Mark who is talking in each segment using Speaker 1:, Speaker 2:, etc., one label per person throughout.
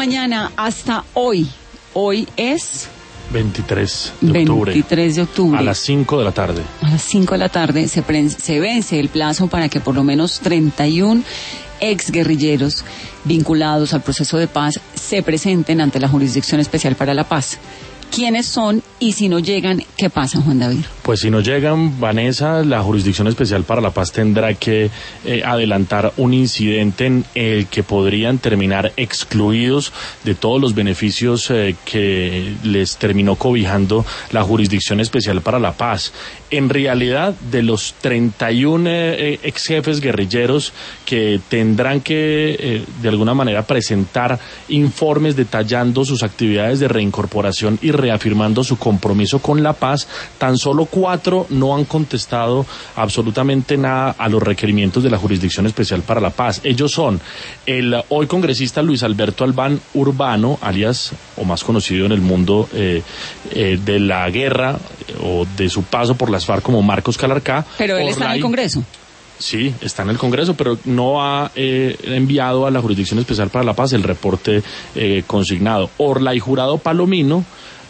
Speaker 1: mañana hasta hoy. Hoy es
Speaker 2: 23 de octubre.
Speaker 1: 23 de octubre.
Speaker 2: A las 5 de la tarde.
Speaker 1: A las 5 de la tarde se vence el plazo para que por lo menos 31 exguerrilleros vinculados al proceso de paz se presenten ante la Jurisdicción Especial para la Paz. ¿Quiénes son? Y si no llegan, ¿qué pasa, Juan David?
Speaker 2: Pues si no llegan, Vanessa, la Jurisdicción Especial para la Paz tendrá que adelantar un incidente en el que podrían terminar excluidos de todos los beneficios que les terminó cobijando la Jurisdicción Especial para la Paz. En realidad, de los 31 ex jefes guerrilleros que tendrán que, de alguna manera, presentar informes detallando sus actividades de reincorporación y reafirmando su compromiso con la paz, tan solo 4 no han contestado absolutamente nada a los requerimientos de la Jurisdicción Especial para la Paz. Ellos son el hoy congresista Luis Alberto Albán Urbano, alias, o más conocido en el mundo de la guerra o de su paso por las FARC como Marcos Calarcá.
Speaker 1: Pero él está en el Congreso.
Speaker 2: Sí, está en el Congreso, pero no ha enviado a la Jurisdicción Especial para la Paz el reporte consignado. Orlay Jurado Palomino,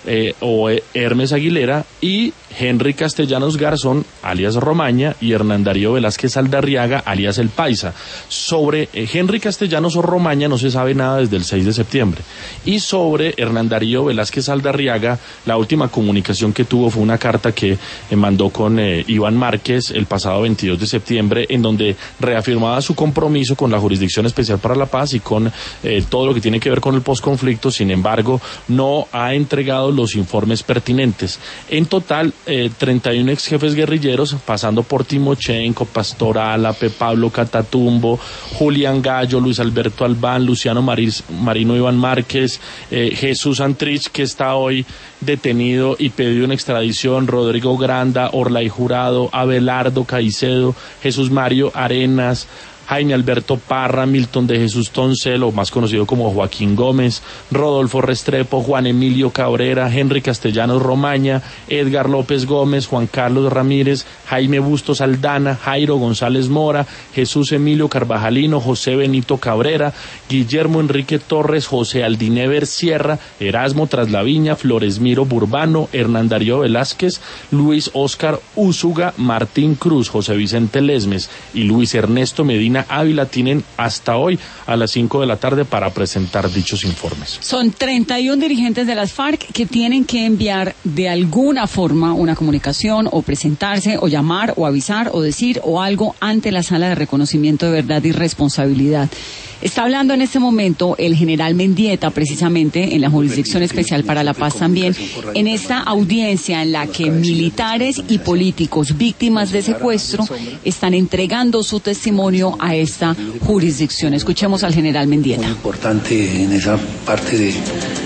Speaker 2: o Hermes Aguilera, y Henry Castellanos Garzón, alias Romaña, y Hernán Darío Velázquez Aldarriaga, alias El Paisa. Sobre Henry Castellanos o Romaña no se sabe nada desde el 6 de septiembre. Y sobre Hernán Darío Velázquez Aldarriaga, la última comunicación que tuvo fue una carta que mandó con Iván Márquez el pasado 22 de septiembre, en donde reafirmaba su compromiso con la Jurisdicción Especial para la Paz y con todo lo que tiene que ver con el posconflicto. Sin embargo, no ha entregado los informes pertinentes. En total, 31 ex jefes guerrilleros, pasando por Timochenko, Pastor Álape, Pablo Catatumbo, Julián Gallo, Luis Alberto Albán, Luciano Marino Iván Márquez, Jesús Antrich, que está hoy detenido y pedido en extradición, Rodrigo Granda, Orlay Jurado, Abelardo Caicedo, Jesús Mario Arenas, Jaime Alberto Parra, Milton de Jesús Toncel, o más conocido como Joaquín Gómez, Rodolfo Restrepo, Juan Emilio Cabrera, Henry Castellanos Romaña, Edgar López Gómez, Juan Carlos Ramírez, Jaime Bustos Aldana, Jairo González Mora, Jesús Emilio Carvajalino, José Benito Cabrera, Guillermo Enrique Torres, José Aldinever Sierra, Erasmo Traslaviña, Floresmiro Burbano, Hernán Darío Velázquez, Luis Óscar Úsuga, Martín Cruz, José Vicente Lesmes y Luis Ernesto Medina Ávila tienen hasta hoy a las 5 de la tarde para presentar dichos informes.
Speaker 1: Son 31 dirigentes de las FARC que tienen que enviar de alguna forma una comunicación o presentarse o llamar o avisar o decir o algo ante la Sala de Reconocimiento de Verdad y Responsabilidad. Está hablando en este momento el general Mendieta, precisamente en la Jurisdicción Especial para la Paz también, en esta audiencia en la que militares y políticos víctimas de secuestro están entregando su testimonio a esta jurisdicción. Escuchemos al general Mendieta.
Speaker 3: Muy importante en esa parte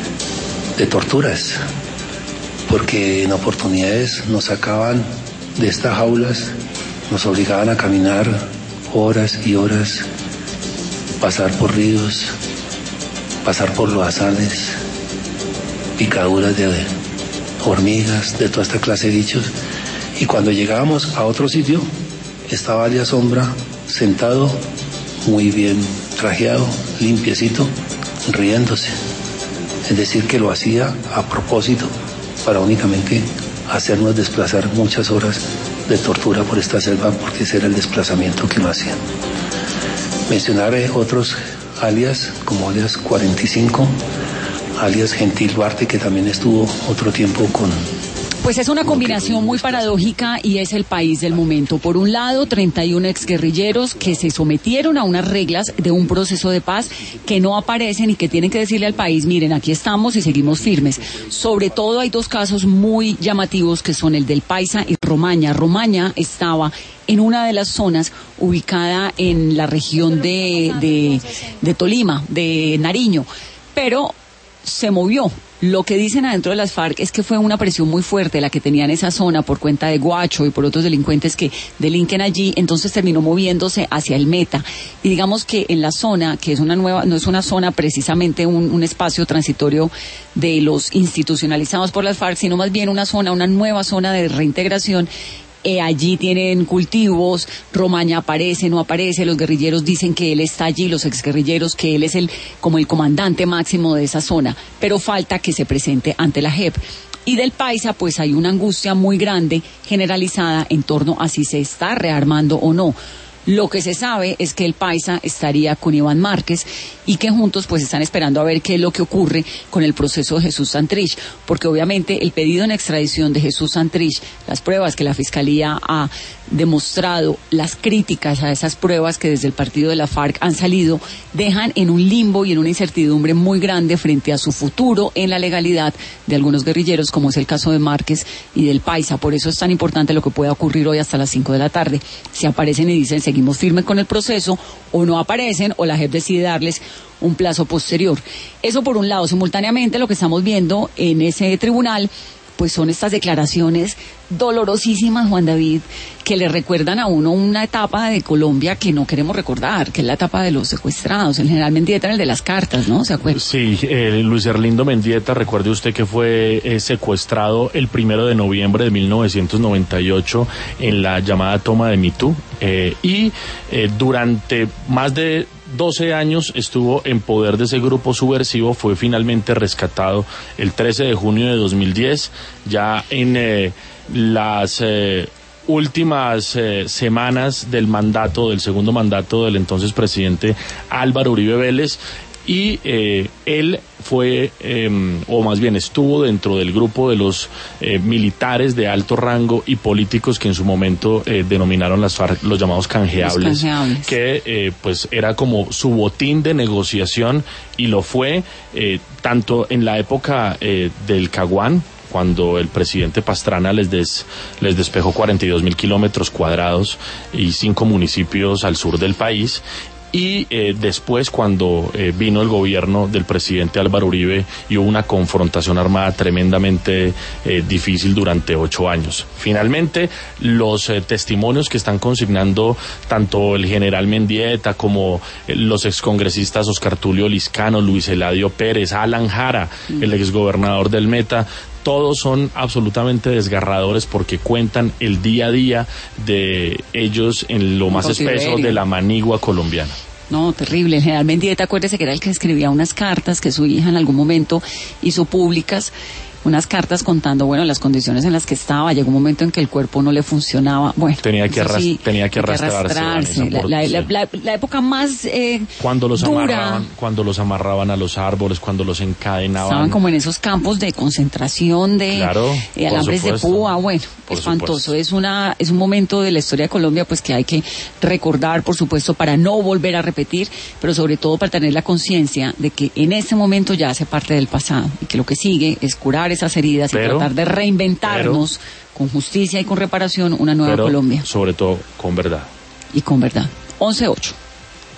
Speaker 3: de torturas, porque en oportunidades nos sacaban de estas jaulas, nos obligaban a caminar horas y horas, pasar por ríos, pasar por loazanes, picaduras de hormigas, de toda esta clase de bichos. Y cuando llegábamos a otro sitio, estaba alias Sombra sentado, muy bien trajeado, limpiecito, riéndose. Es decir, que lo hacía a propósito para únicamente hacernos desplazar muchas horas de tortura por esta selva, porque ese era el desplazamiento que nos hacían. Mencionar otros alias, como alias 45, alias Gentil Duarte, que también estuvo otro tiempo con...
Speaker 1: Pues es una combinación muy paradójica y es el país del momento. Por un lado, 31 exguerrilleros que se sometieron a unas reglas de un proceso de paz que no aparecen y que tienen que decirle al país, miren, aquí estamos y seguimos firmes. Sobre todo hay 2 casos muy llamativos que son el del Paisa y Romaña. Romaña estaba en una de las zonas ubicada en la región de Tolima, de Nariño, pero se movió. Lo que dicen adentro de las FARC es que fue una presión muy fuerte la que tenían esa zona por cuenta de Guacho y por otros delincuentes que delinquen allí, entonces terminó moviéndose hacia el Meta. Y digamos que en la zona, que es una nueva, no es una zona precisamente un espacio transitorio de los institucionalizados por las FARC, sino más bien una zona, una nueva zona de reintegración, allí tienen cultivos, Romaña aparece, no aparece, los guerrilleros dicen que él está allí, los exguerrilleros, que él es como el comandante máximo de esa zona, pero falta que se presente ante la JEP. Y del Paisa, pues hay una angustia muy grande, generalizada, en torno a si se está rearmando o no. Lo que se sabe es que el Paisa estaría con Iván Márquez y que juntos pues están esperando a ver qué es lo que ocurre con el proceso de Jesús Santrich, porque obviamente el pedido en extradición de Jesús Santrich, las pruebas que la Fiscalía ha demostrado, las críticas a esas pruebas que desde el partido de la FARC han salido, dejan en un limbo y en una incertidumbre muy grande frente a su futuro en la legalidad de algunos guerrilleros, como es el caso de Márquez y del Paisa. Por eso es tan importante lo que pueda ocurrir hoy hasta las 5 de la tarde. Si aparecen y dicen seguimos firmes con el proceso, o no aparecen, o la JEP decide darles un plazo posterior. Eso por un lado. Simultáneamente lo que estamos viendo en ese tribunal pues son estas declaraciones dolorosísimas, Juan David, que le recuerdan a uno una etapa de Colombia que no queremos recordar, que es la etapa de los secuestrados. El general Mendieta era el de las cartas, ¿no? ¿Se acuerda?
Speaker 2: Sí, Luis Erlindo Mendieta, recuerde usted que fue secuestrado el 1 de noviembre de 1998 en la llamada toma de Mitú, y durante más de 12 años estuvo en poder de ese grupo subversivo. Fue finalmente rescatado el 13 de junio de 2010, ya en las últimas semanas del segundo mandato del entonces presidente Álvaro Uribe Vélez. Y él fue, o más bien estuvo dentro del grupo de los militares de alto rango y políticos que en su momento denominaron las FARC los llamados canjeables, que pues era como su botín de negociación, y lo fue tanto en la época del Caguán, cuando el presidente Pastrana les despejó 42.000 kilómetros cuadrados y 5 municipios al sur del país. Y después, cuando vino el gobierno del presidente Álvaro Uribe, y hubo una confrontación armada tremendamente difícil durante 8 años. Finalmente, los testimonios que están consignando tanto el general Mendieta como los excongresistas Oscar Tulio Liscano, Luis Eladio Pérez, Alan Jara, el exgobernador del Meta, todos son absolutamente desgarradores, porque cuentan el día a día de ellos en lo más espeso de la manigua colombiana.
Speaker 1: No, terrible. El general Mendieta, acuérdese que era el que escribía unas cartas que su hija en algún momento hizo públicas, unas cartas contando, bueno, las condiciones en las que estaba. Llegó un momento en que el cuerpo no le funcionaba. Bueno,
Speaker 2: tenía que arrastrarse.
Speaker 1: La época más
Speaker 2: cuando los
Speaker 1: dura.
Speaker 2: Cuando los amarraban a los árboles, cuando los encadenaban.
Speaker 1: Estaban como en esos campos de concentración, de alambres de púa. Bueno, espantoso. Es un momento de la historia de Colombia pues que hay que recordar, por supuesto, para no volver a repetir, pero sobre todo para tener la conciencia de que en este momento ya hace parte del pasado, y que lo que sigue es curar esas heridas y tratar de reinventarnos con justicia y con reparación una nueva Colombia.
Speaker 2: Sobre todo con verdad.
Speaker 1: Y con verdad. 11:08.